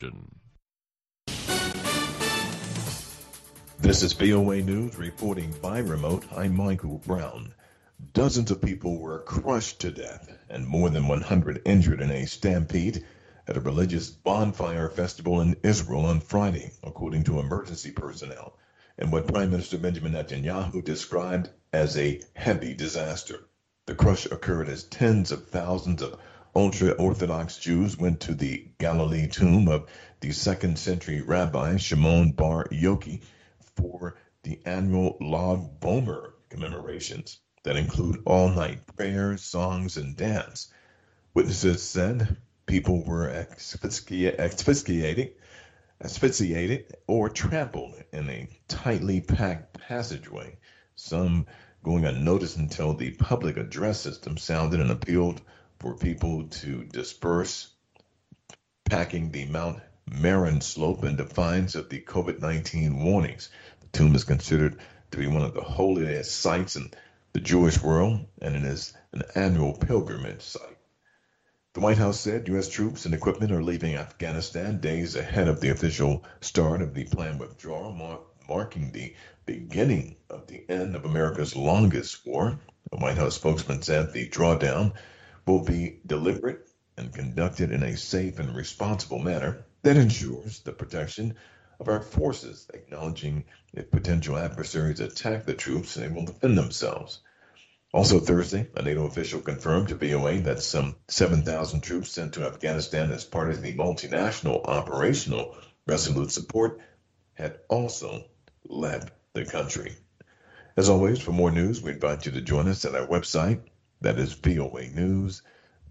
This is VOA News reporting by remote. I'm Michael Brown. Dozens of people were crushed to death and more than 100 injured in a stampede at a religious bonfire festival in Israel on Friday, according to emergency personnel, and what Prime Minister Benjamin Netanyahu described as a heavy disaster. The crush occurred as tens of thousands of ultra-Orthodox Jews went to the Galilee tomb of the 2nd century Rabbi Shimon Bar Yochai for the annual Lag Bomer commemorations that include all-night prayers, songs, and dance. Witnesses said people were asphyxiated or trampled in a tightly packed passageway, some going unnoticed until the public address system sounded and appealed for people to disperse, packing the Mount Meron slope in defiance of the COVID-19 warnings. The tomb is considered to be one of the holiest sites in the Jewish world, and it is an annual pilgrimage site. The White House said U.S. troops and equipment are leaving Afghanistan days ahead of the official start of the planned withdrawal, marking the beginning of the end of America's longest war. The White House spokesman said the drawdown will be deliberate and conducted in a safe and responsible manner that ensures the protection of our forces, acknowledging if potential adversaries attack the troops, they will defend themselves. Also Thursday, a NATO official confirmed to VOA that some 7,000 troops sent to Afghanistan as part of the multinational operational Resolute Support had also left the country. As always, for more news, we invite you to join us at our website, that is voanews.com.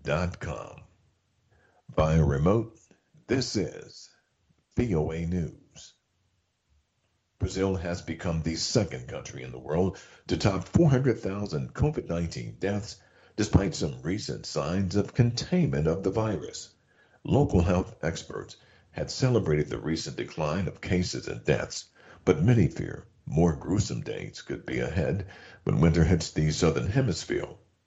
Via remote, this is VOA News. Brazil has become the second country in the world to top 400,000 COVID-19 deaths, despite some recent signs of containment of the virus. Local health experts had celebrated the recent decline of cases and deaths, but many fear more gruesome days could be ahead when winter hits the southern hemisphere.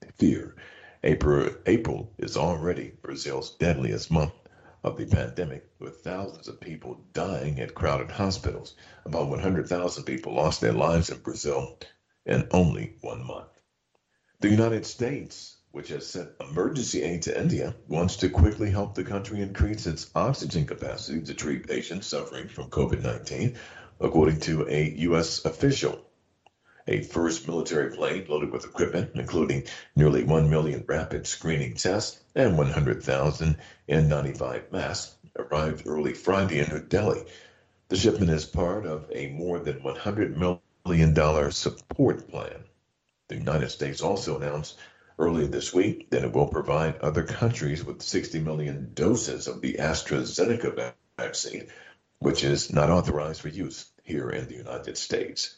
April is already Brazil's deadliest month of the pandemic, with thousands of people dying at crowded hospitals. About 100,000 people lost their lives in Brazil in only 1 month. The United States, which has sent emergency aid to India, wants to quickly help the country increase its oxygen capacity to treat patients suffering from COVID-19, according to a U.S. official. A first military plane loaded with equipment, including nearly 1 million rapid screening tests and 100,000 N95 masks, arrived early Friday in New Delhi. The shipment is part of a more than $100 million support plan. The United States also announced earlier this week that it will provide other countries with 60 million doses of the AstraZeneca vaccine, which is not authorized for use here in the United States.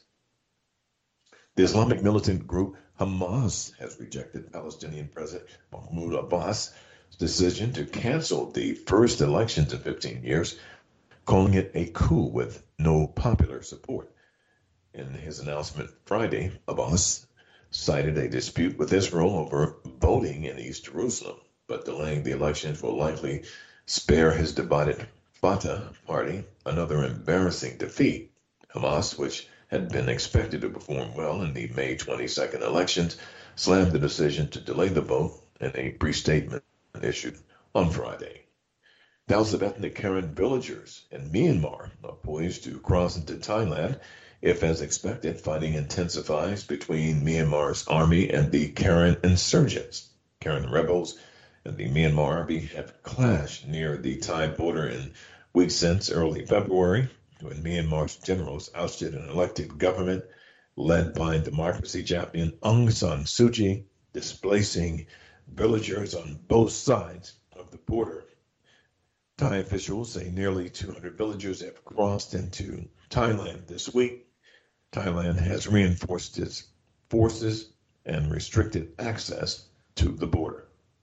The Islamic militant group Hamas has rejected Palestinian President Mahmoud Abbas' decision to cancel the first elections in 15 years, calling it a coup with no popular support. In his announcement Friday, Abbas cited a dispute with Israel over voting in East Jerusalem, but delaying the elections will likely spare his divided Fatah party another embarrassing defeat. Hamas, which had been expected to perform well in the May 22nd elections, slammed the decision to delay the vote in a brief statement issued on Friday. Thousands of ethnic Karen villagers in Myanmar are poised to cross into Thailand if, as expected, fighting intensifies between Myanmar's army and the Karen insurgents. Karen rebels and the Myanmar army have clashed near the Thai border in weeks since early February, when Myanmar's generals ousted an elected government led by democracy champion Aung San Suu Kyi, displacing villagers on both sides of the border. Thai officials say nearly 200 villagers have crossed into Thailand this week. Thailand has reinforced its forces and restricted access to the border.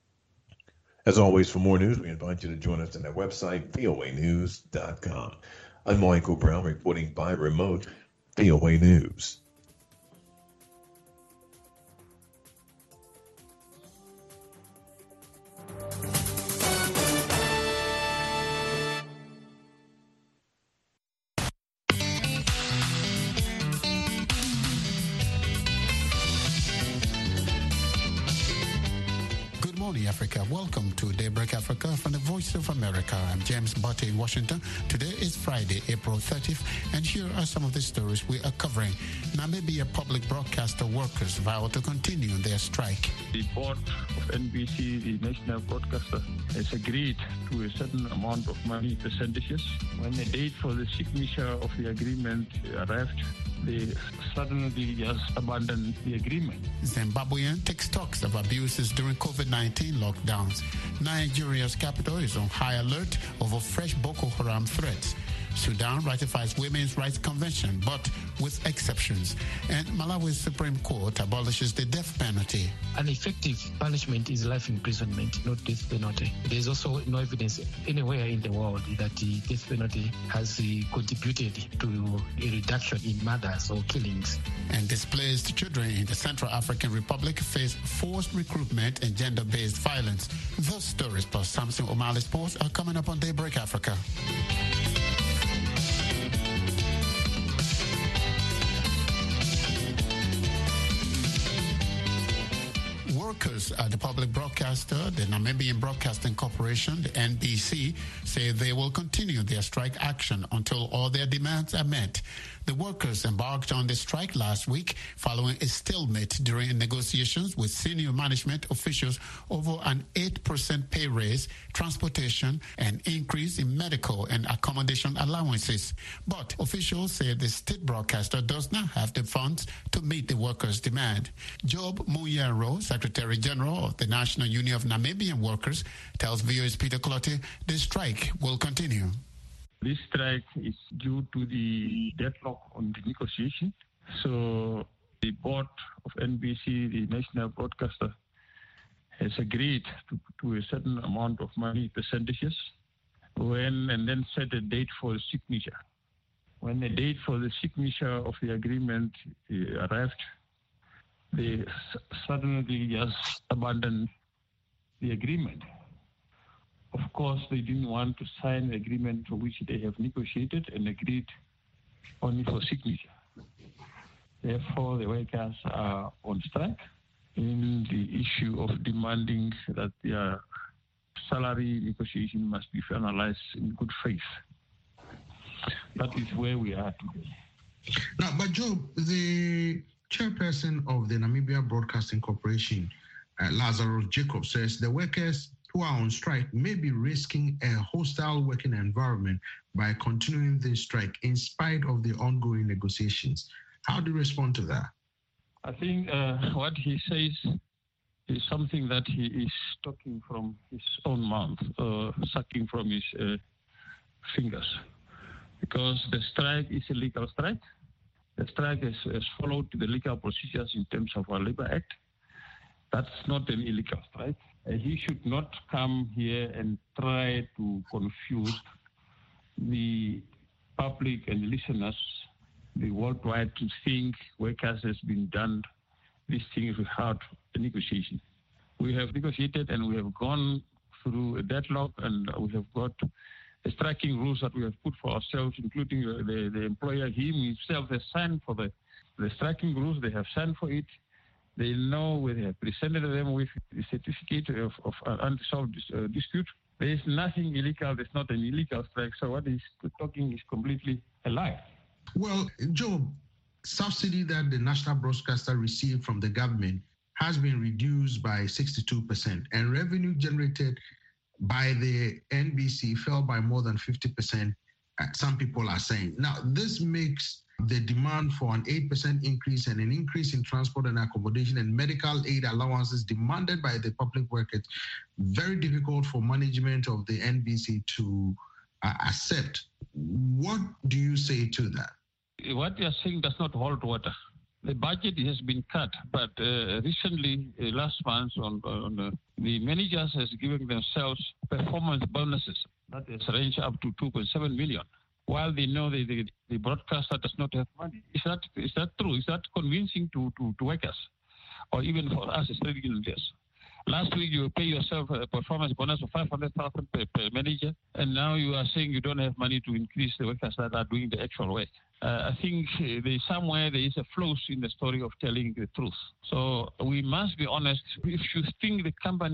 As always, for more news, we invite you to join us on our website, voanews.com. I'm Michael Brown reporting by remote, VOA News. morning, Africa. Welcome to Daybreak Africa from the Voice of America. I'm James Botte in Washington. Today is Friday, April 30th, and here are some of the stories we are covering. Namibia public broadcaster workers vow to continue their strike. The board of NBC, the national broadcaster, has agreed to a certain amount of money, percentages. When the date for the signature of the agreement arrived, they suddenly just abandoned the agreement. Zimbabwean takes talks of abuses during COVID-19 lockdowns. Nigeria's capital is on high alert over fresh Boko Haram threats. Sudan ratifies Women's Rights Convention, but with exceptions. And Malawi's Supreme Court abolishes the death penalty. An effective punishment is life imprisonment, not death penalty. There's also no evidence anywhere in the world that the death penalty has contributed to a reduction in murders or killings. And displaced children in the Central African Republic face forced recruitment and gender-based violence. Those stories plus Samson O'Malley's Sports are coming up on Daybreak Africa. Workers at the public broadcaster, the Namibian Broadcasting Corporation, the NBC, say they will continue their strike action until all their demands are met. The workers embarked on the strike last week following a stalemate during negotiations with senior management officials over an 8% pay raise, transportation, and increase in medical and accommodation allowances. But officials say the state broadcaster does not have the funds to meet the workers' demand. Job Muyaro, Secretary General of the National Union of Namibian Workers, tells VOA's Peter Clottey the strike will continue. This strike is due to the deadlock on the negotiation. So the board of NBC, the national broadcaster, has agreed to a certain amount of money, percentages, and then set a date for signature. When the date for the signature of the agreement arrived, they suddenly just abandoned the agreement. Of course, they didn't want to sign the agreement for which they have negotiated and agreed only for signature. Therefore, the workers are on strike in the issue of demanding that their salary negotiation must be finalized in good faith. That is where we are today. Now, but Job, the chairperson of the Namibia Broadcasting Corporation, Lazarus Jacob, says the workers who are on strike may be risking a hostile working environment by continuing the strike in spite of the ongoing negotiations. How do you respond to that? I think what he says is something that he is talking from his own mouth, sucking from his fingers, because the strike is a legal strike. The strike has followed the legal procedures in terms of our Labor Act. That's not an illegal strike. He should not come here and try to confuse the public and listeners, the worldwide, to think workers has been done these things without a negotiation. We have negotiated and we have gone through a deadlock, and we have got the striking rules that we have put for ourselves, including the employer. He himself has signed for the striking rules. They have signed for it. They know we have presented them with the certificate of unresolved dispute. There is nothing illegal. There's not an illegal strike. So what he's talking is completely a lie. Well, Job, subsidy that the national broadcaster received from the government has been reduced by 62%, and revenue generated by the NBC fell by more than 50%, some people are saying. Now, this makes the demand for an 8% increase and an increase in transport and accommodation and medical aid allowances demanded by the public workers very difficult for management of the NBC to accept. What do you say to that? What you are saying does not hold water. The budget has been cut, but recently, last month, the managers has given themselves performance bonuses that has ranged up to 2.7 million. While they know the broadcaster does not have money. Is that true? Is that convincing to workers, or even for us as trade unions? Last week you pay yourself a performance bonus of 500,000 per manager, and now you are saying you don't have money to increase the workers that are doing the actual work. I think somewhere there is a flaw in the story of telling the truth. So we must be honest. If you think the company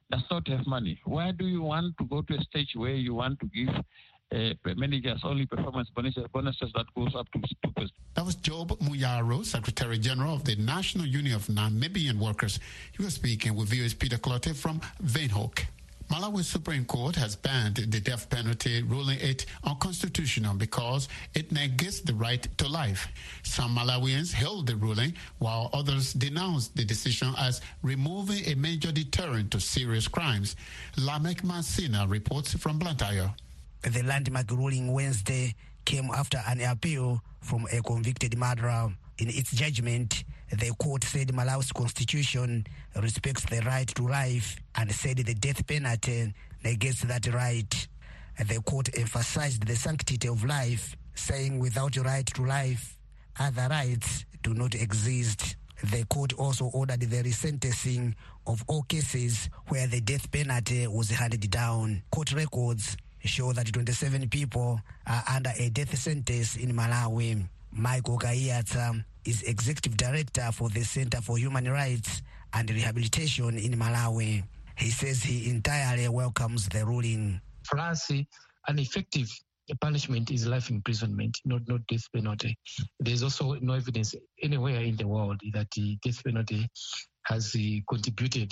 does not have money. Why do you want to go to a stage where you want to give managers only performance bonuses that goes up to 2%? That was Job Muyaro, Secretary General of the National Union of Namibian Workers. He was speaking with VOA's Peter Clotte from Windhoek. Malawi Supreme Court has banned the death penalty, ruling it unconstitutional because it negates the right to life. Some Malawians hailed the ruling, while others denounced the decision as removing a major deterrent to serious crimes. Lamek Masina reports from Blantyre. The landmark ruling Wednesday came after an appeal from a convicted murderer. In its judgment, the court said Malawi's constitution respects the right to life and said the death penalty negates that right. The court emphasized the sanctity of life, saying without a right to life, other rights do not exist. The court also ordered the resentencing of all cases where the death penalty was handed down. Court records show that 27 people are under a death sentence in Malawi. Michael Kayata is Executive Director for the Center for Human Rights and Rehabilitation in Malawi. He says he entirely welcomes the ruling. For us, an effective punishment is life imprisonment, not death penalty. There's also no evidence anywhere in the world that the death penalty has contributed,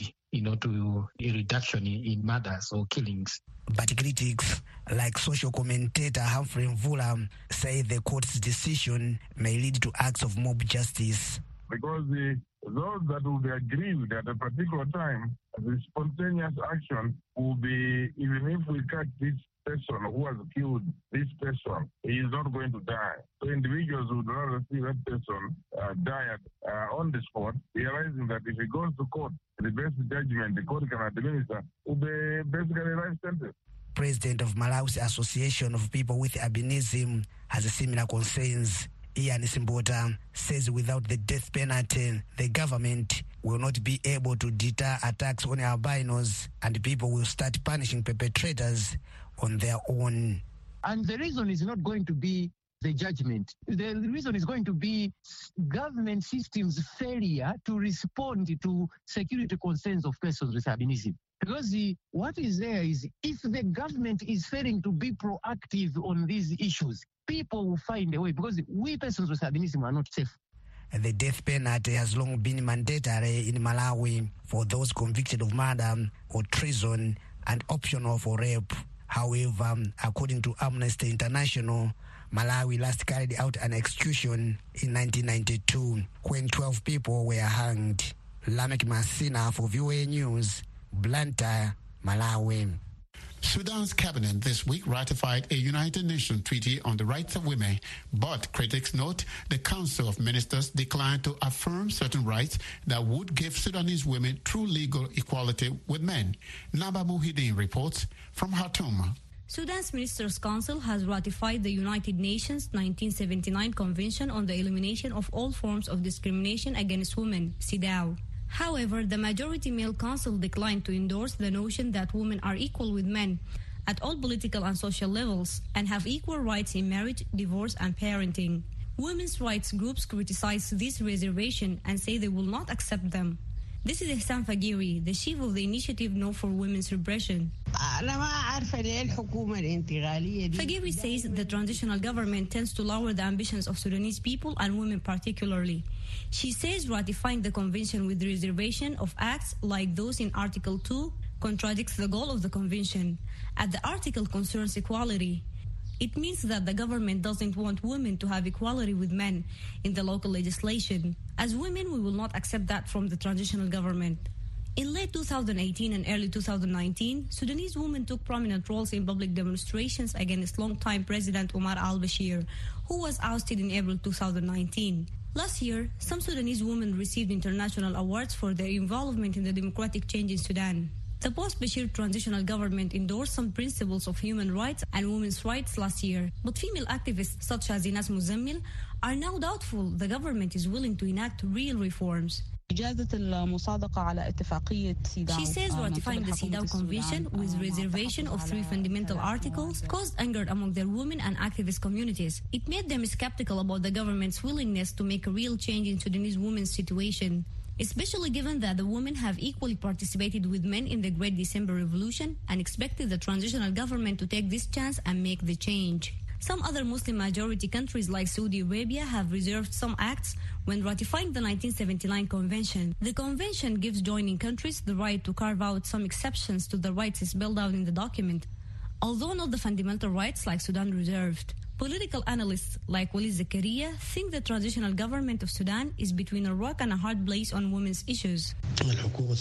to a reduction in murders or killings. But critics, like social commentator Humphrey Mvula, say the court's decision may lead to acts of mob justice. Because those that will be aggrieved at a particular time, the spontaneous action will be, even if we catch this person who has killed this person, he is not going to die. So individuals would rather see that person die on the spot, realizing that if he goes to court, the best judgment the court can administer will be basically a life sentence. President of Malawi's Association of People with Albinism has similar concerns. Ian Simbota says without the death penalty, the government will not be able to deter attacks on albinos and people will start punishing perpetrators on their own. And the reason is not going to be the judgment. The reason is going to be government systems' failure to respond to security concerns of persons with albinism. Because what is there is if the government is failing to be proactive on these issues, people will find a way because we persons with albinism are not safe. The death penalty has long been mandatory in Malawi for those convicted of murder or treason and optional for rape. However, according to Amnesty International, Malawi last carried out an execution in 1992 when 12 people were hanged. Lamek Masina for VOA News, Blantyre, Malawi. Sudan's cabinet this week ratified a United Nations treaty on the rights of women, but critics note the Council of Ministers declined to affirm certain rights that would give Sudanese women true legal equality with men. Naba Muhyiddin reports from Khartoum. Sudan's Ministers' Council has ratified the United Nations 1979 Convention on the Elimination of All Forms of Discrimination Against Women, CEDAW. However, the majority male council declined to endorse the notion that women are equal with men at all political and social levels and have equal rights in marriage, divorce, and parenting. Women's rights groups criticize this reservation and say they will not accept them. This is Ihsan Fagiri, the chief of the initiative No for Women's Repression. Fagiri says the transitional government tends to lower the ambitions of Sudanese people and women particularly. She says ratifying the convention with reservation of acts like those in Article 2 contradicts the goal of the convention, as the article concerns equality. It means that the government doesn't want women to have equality with men in the local legislation. As women, we will not accept that from the transitional government. In late 2018 and early 2019, Sudanese women took prominent roles in public demonstrations against longtime President Omar al-Bashir, who was ousted in April 2019. Last year, some Sudanese women received international awards for their involvement in the democratic change in Sudan. The post-Bashir transitional government endorsed some principles of human rights and women's rights last year, but female activists such as Inas Muzammil are now doubtful the government is willing to enact real reforms. She says ratifying the CEDAW Convention with reservation of 3 fundamental articles caused anger among their women and activist communities. It made them skeptical about the government's willingness to make a real change in Sudanese women's situation. especially given that the women have equally participated with men in the Great December Revolution and expected the transitional government to take this chance and make the change. Some other Muslim-majority countries like Saudi Arabia have reserved some acts when ratifying the 1979 Convention. The Convention gives joining countries the right to carve out some exceptions to the rights spelled out in the document, although not the fundamental rights like Sudan reserved. Political analysts like Walid Zakaria think the transitional government of Sudan is between a rock and a hard place on women's issues. Walid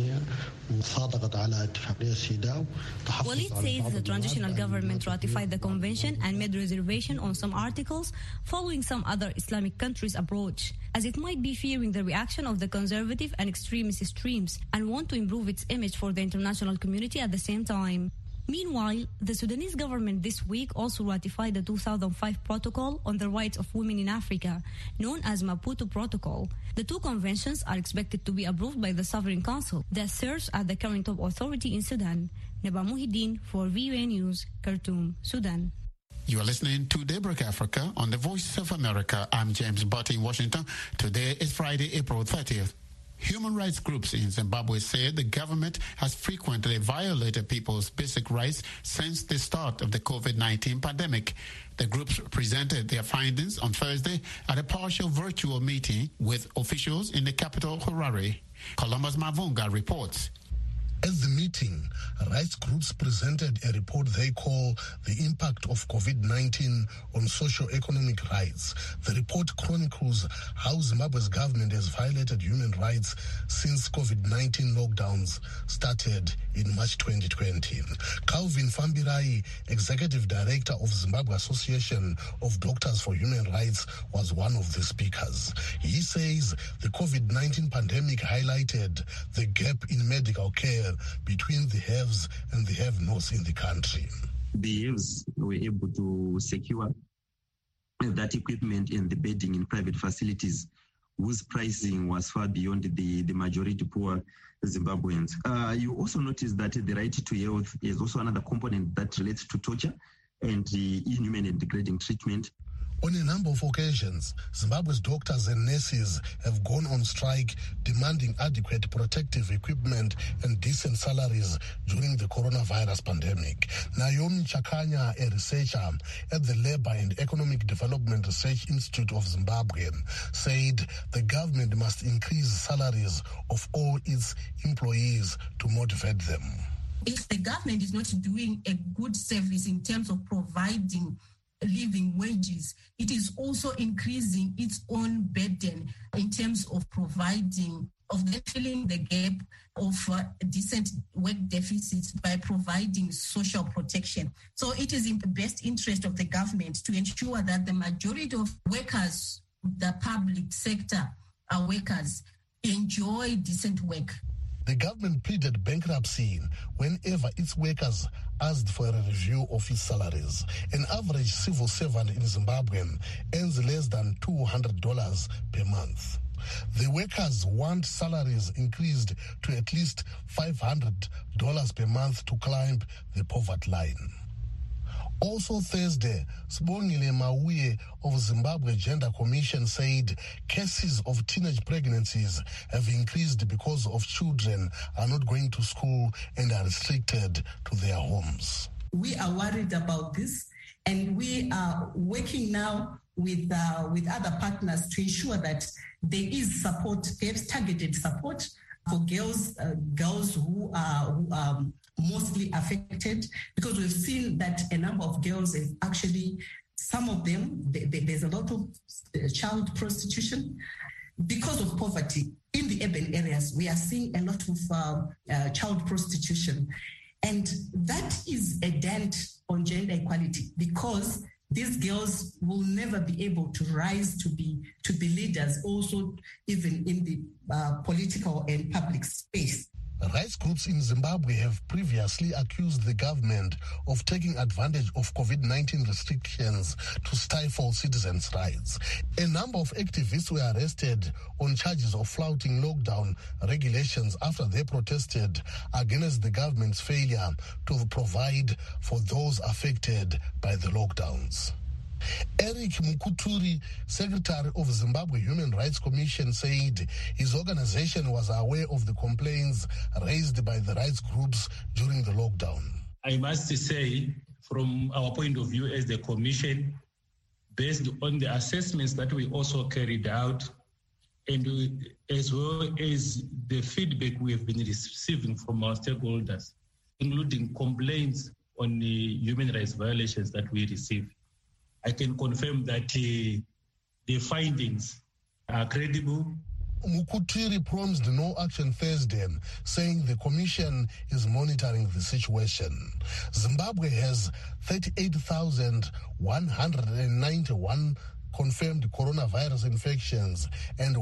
says the transitional government ratified the convention and made reservation on some articles following some other Islamic countries' approach, as it might be fearing the reaction of the conservative and extremist streams and want to improve its image for the international community at the same time. Meanwhile, the Sudanese government this week also ratified the 2005 Protocol on the Rights of Women in Africa, known as Maputo Protocol. The two conventions are expected to be approved by the Sovereign Council that serves as the current top authority in Sudan. Neba Muhyiddin for VOA News, Khartoum, Sudan. You are listening to Daybreak Africa on the Voice of America. I'm James Butt in Washington. Today is Friday, April 30th. Human rights groups in Zimbabwe say the government has frequently violated people's basic rights since the start of the COVID-19 pandemic. The groups presented their findings on Thursday at a partial virtual meeting with officials in the capital, Harare. Columbus Mavunga reports. At the meeting, rights groups presented a report they call the impact of COVID-19 on socio-economic rights. The report chronicles how Zimbabwe's government has violated human rights since COVID-19 lockdowns started in March 2020. Calvin Fambirai, Executive Director of Zimbabwe Association of Doctors for Human Rights, was one of the speakers. He says the COVID-19 pandemic highlighted the gap in medical care between the haves and the have-nots in the country. The haves were able to secure that equipment and the bedding in private facilities whose pricing was far beyond the majority poor Zimbabweans. You also notice that the right to health is also another component that relates to torture and inhuman and degrading treatment. On a number of occasions, Zimbabwe's doctors and nurses have gone on strike demanding adequate protective equipment and decent salaries during the coronavirus pandemic. Naomi Chakanya, a researcher at the Labour and Economic Development Research Institute of Zimbabwe, said the government must increase salaries of all its employees to motivate them. If the government is not doing a good service in terms of providing living wages, it is also increasing its own burden in terms of filling the gap of decent work deficits by providing social protection. So it is in the best interest of the government to ensure that the majority of workers, the public sector workers, enjoy decent work. The government pleaded bankruptcy whenever its workers asked for a review of its salaries. An average civil servant in Zimbabwe earns less than $200 per month. The workers want salaries increased to at least $500 per month to climb the poverty line. Also Thursday, Sibongile Mauye of Zimbabwe Gender Commission said cases of teenage pregnancies have increased because of children are not going to school and are restricted to their homes. We are worried about this, and we are working now with other partners to ensure that there is support, perhaps targeted support for girls who are mostly affected, because we've seen that a number of girls have actually, some of them, there's a lot of child prostitution. Because of poverty in the urban areas, we are seeing a lot of child prostitution. And that is a dent on gender equality, because these girls will never be able to rise to be leaders, also even in the political and public space. Rights groups in Zimbabwe have previously accused the government of taking advantage of COVID-19 restrictions to stifle citizens' rights. A number of activists were arrested on charges of flouting lockdown regulations after they protested against the government's failure to provide for those affected by the lockdowns. Eric Mukuturi, Secretary of Zimbabwe Human Rights Commission, said his organization was aware of the complaints raised by the rights groups during the lockdown. I must say, from our point of view as the Commission, based on the assessments that we also carried out, and as well as the feedback we have been receiving from our stakeholders, including complaints on the human rights violations that we receive, I can confirm that the findings are credible. Mukutiri promised no action Thursday, saying the commission is monitoring the situation. Zimbabwe has 38,191 confirmed coronavirus infections and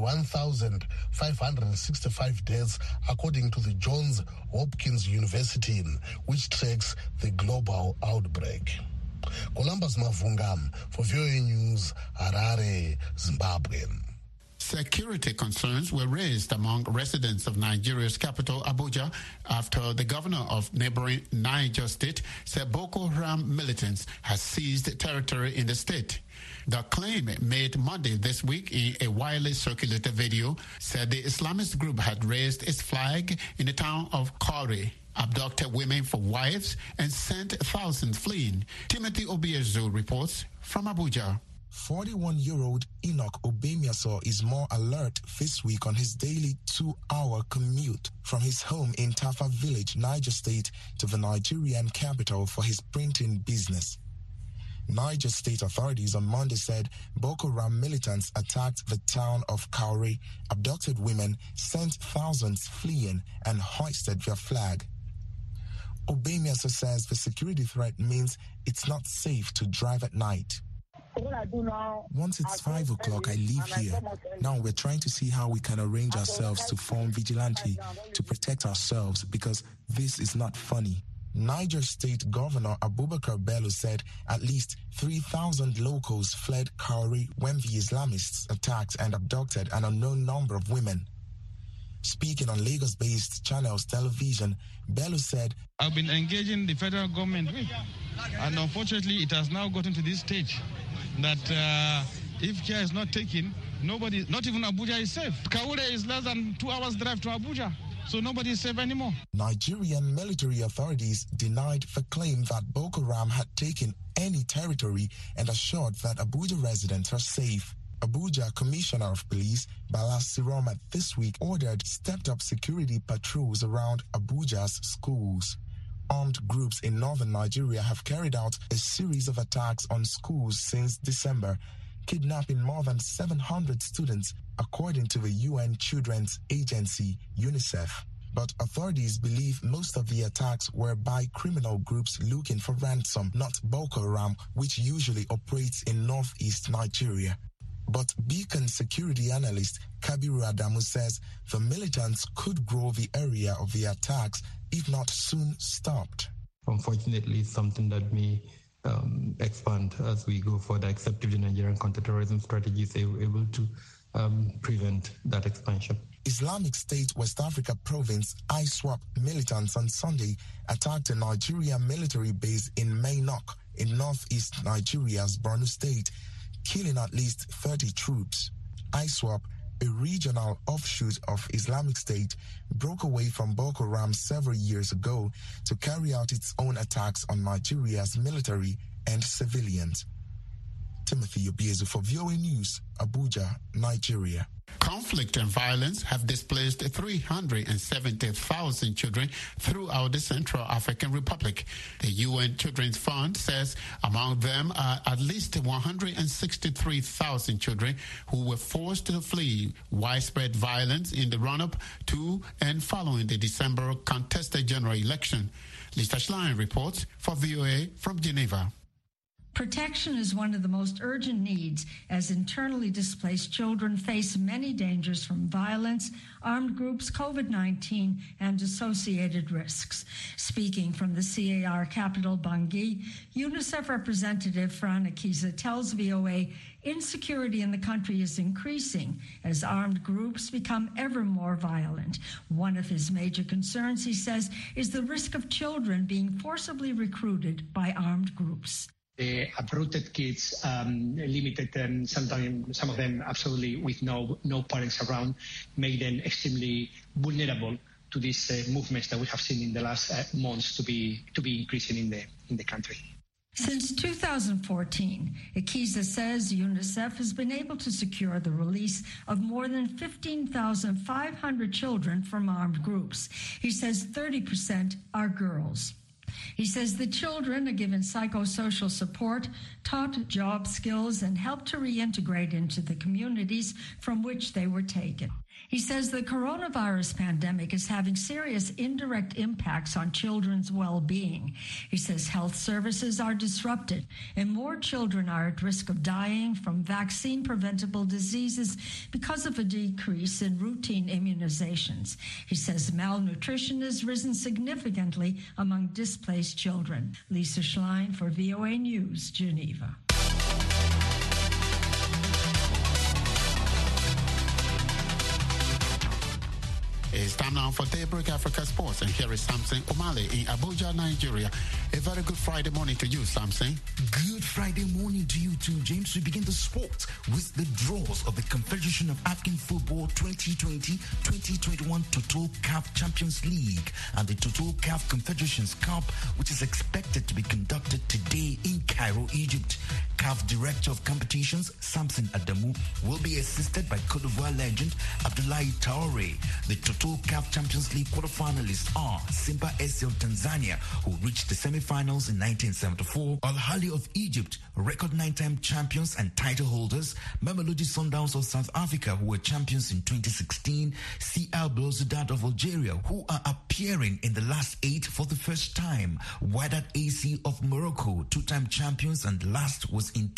1,565 deaths, according to the Johns Hopkins University, which tracks the global outbreak. Columbus Mavungam for VOA News, Harare, Zimbabwe. Security concerns were raised among residents of Nigeria's capital, Abuja, after the governor of neighboring Niger State said Boko Haram militants has seized territory in the state. The claim made Monday this week in a widely circulated video said the Islamist group had raised its flag in the town of Kauri, abducted women for wives, and sent thousands fleeing. Timothy Obiezu reports from Abuja. 41-year-old Enoch Obemiaso is more alert this week on his daily 2-hour commute from his home in Tafa Village, Niger State, to the Nigerian capital for his printing business. Niger State authorities on Monday said Boko Haram militants attacked the town of Kauri, abducted women, sent thousands fleeing, and hoisted their flag. Obemiaso says the security threat means it's not safe to drive at night. Once it's 5 o'clock, I leave here. Now we're trying to see how we can arrange ourselves to form vigilante to protect ourselves, because this is not funny. Niger State Governor Abubakar Bello said at least 3,000 locals fled Kauri when the Islamists attacked and abducted an unknown number of women. Speaking on Lagos-based Channels Television, Bello said, I've been engaging the federal government with, and unfortunately it has now gotten to this stage that if care is not taken, nobody, not even Abuja, is safe. Kaure is less than 2 hours drive to Abuja, so nobody is safe anymore. Nigerian military authorities denied the claim that Boko Haram had taken any territory and assured that Abuja residents are safe. Abuja Commissioner of Police Bala Siroma this week ordered stepped-up security patrols around Abuja's schools. Armed groups in northern Nigeria have carried out a series of attacks on schools since December, kidnapping more than 700 students, according to the UN Children's Agency, UNICEF. But authorities believe most of the attacks were by criminal groups looking for ransom, not Boko Haram, which usually operates in northeast Nigeria. But Beacon security analyst Kabiru Adamu says the militants could grow the area of the attacks if not soon stopped. Unfortunately, it's something that may expand as we go further, except if the Nigerian counterterrorism strategy is able to prevent that expansion. Islamic State West Africa province ISWAP militants on Sunday attacked a Nigerian military base in Mainok in northeast Nigeria's Borno State, killing at least 30 troops. ISWAP, a regional offshoot of Islamic State, broke away from Boko Haram several years ago to carry out its own attacks on Nigeria's military and civilians. Timothy Obiezu for VOA News, Abuja, Nigeria. Conflict and violence have displaced 370,000 children throughout the Central African Republic. The UN Children's Fund says among them are at least 163,000 children who were forced to flee widespread violence in the run-up to and following the December contested general election. Lisa Schlein reports for VOA from Geneva. Protection is one of the most urgent needs as internally displaced children face many dangers from violence, armed groups, COVID-19, and associated risks. Speaking from the CAR capital, Bangui, UNICEF representative Fran Akiza tells VOA insecurity in the country is increasing as armed groups become ever more violent. One of his major concerns, he says, is the risk of children being forcibly recruited by armed groups. The uprooted kids, limited, sometimes some of them absolutely with no parents around, made them extremely vulnerable to these movements that we have seen in the last months to be increasing in the country. Since 2014, Akiza says UNICEF has been able to secure the release of more than 15,500 children from armed groups. He says 30% are girls. He says the children are given psychosocial support, taught job skills, and helped to reintegrate into the communities from which they were taken. He says the coronavirus pandemic is having serious indirect impacts on children's well-being. He says health services are disrupted and more children are at risk of dying from vaccine-preventable diseases because of a decrease in routine immunizations. He says malnutrition has risen significantly among displaced children. Lisa Schlein for VOA News, Geneva. It's time now for Daybreak Africa Sports, and here is Samson Omale in Abuja, Nigeria. A very good Friday morning to you, Samson. Good Friday morning to you too, James. We begin the sport with the draws of the Confederation of African Football 2020-2021 Total CAF Champions League and the Total CAF Confederations Cup, which is expected to be conducted today in Cairo, Egypt. CAF Director of Competitions, Samson Adamu, will be assisted by Cote d'Ivoire legend Abdoulaye Traore. The Total CAF Champions League quarterfinalists are Simba SC of Tanzania, who reached the semi-finals in 1974, Al Ahly of Egypt, record 9-time champions and title holders, Mamelodi Sundowns of South Africa, who were champions in 2016, CL Belouizdad of Algeria, who are appearing in the last 8 for the first time, Wydad AC of Morocco, 2-time champions, and last was in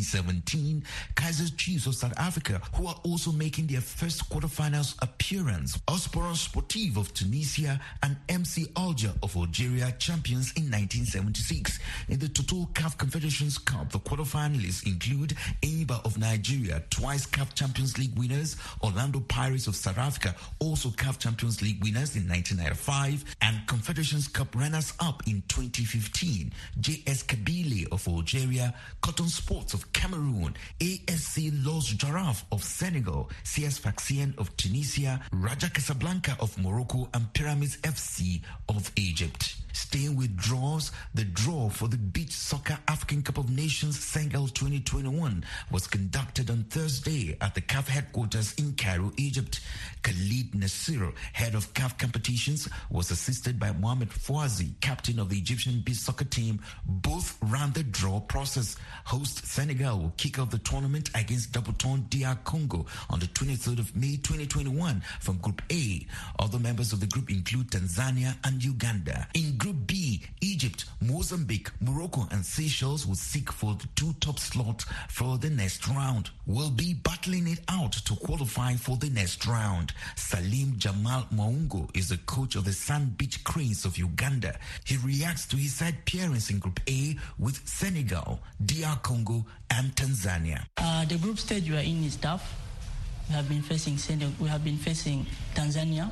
2017, Kaizer Chiefs of South Africa, who are also making their first quarterfinals appearance, Osporon Sportive of Tunisia, and MC Alger of Algeria, champions in 1976. In the Total CAF Confederations Cup, the quarterfinalists include Enyimba of Nigeria, twice CAF Champions League winners, Orlando Pirates of South Africa, also CAF Champions League winners in 1995, and Confederations Cup runners-up in 2015, JS Kabylie of Algeria, Cotton Sports of Cameroon, ASC Los Giraffe of Senegal, CS Sfaxien of Tunisia, Raja Casablanca of Morocco, and Pyramids FC of Egypt. Staying with draws, the draw for the Beach Soccer African Cup of Nations Senegal 2021 was conducted on Thursday at the CAF headquarters in Cairo, Egypt. Khalid Nasser, head of CAF competitions, was assisted by Mohamed Fouazi, captain of the Egyptian beach soccer team. Both ran the draw process. Host Senegal will kick off the tournament against Double-Ton DR Congo on the 23rd of May 2021 from Group A. Other members of the group include Tanzania and Uganda. In Group B, Egypt, Mozambique, Morocco, and Seychelles will seek for the 2 top slots for the next round. Will be battling it out to qualify for the next round. Salim Jamal Maungo is the coach of the Sand Beach Cranes of Uganda. He reacts to his side appearance in Group A with Senegal, DR Congo, and Tanzania. The group stage we are in is tough. We have been facing Senegal. We have been facing Tanzania.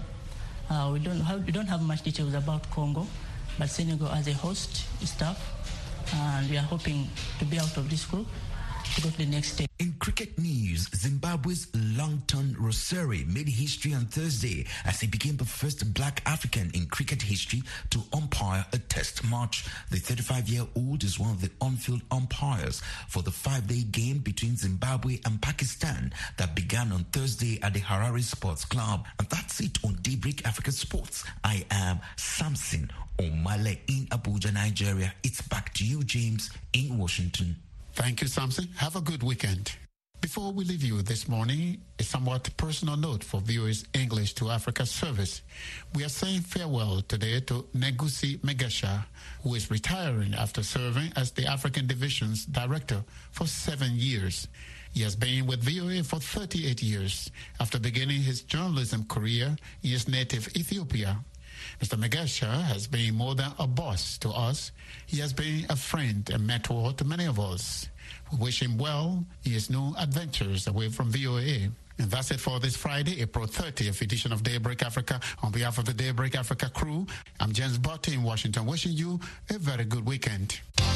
We don't have much details about Congo, but Senegal as a host is tough, and we are hoping to be out of this group to go to the next stage. In cricket news, Zimbabwe's Longton Roseri made history on Thursday as he became the first black African in cricket history to umpire a test match. The 35-year-old is one of the on-field umpires for the 5-day game between Zimbabwe and Pakistan that began on Thursday at the Harare Sports Club. And that's it on Daybreak Africa Sports. I am Samson Omale in Abuja, Nigeria. It's back to you, James, in Washington. Thank you, Samson. Have a good weekend. Before we leave you this morning, a somewhat personal note for viewers English to Africa service. We are saying farewell today to Negusi Megesha, who is retiring after serving as the African Division's director for 7 years. He has been with VOA for 38 years after beginning his journalism career in his native Ethiopia. Mr. Megesha has been more than a boss to us. He has been a friend and mentor to many of us. We wish him well in his new adventures away from VOA. And that's it for this Friday, April 30th edition of Daybreak Africa. On behalf of the Daybreak Africa crew, I'm James Botte in Washington, wishing you a very good weekend.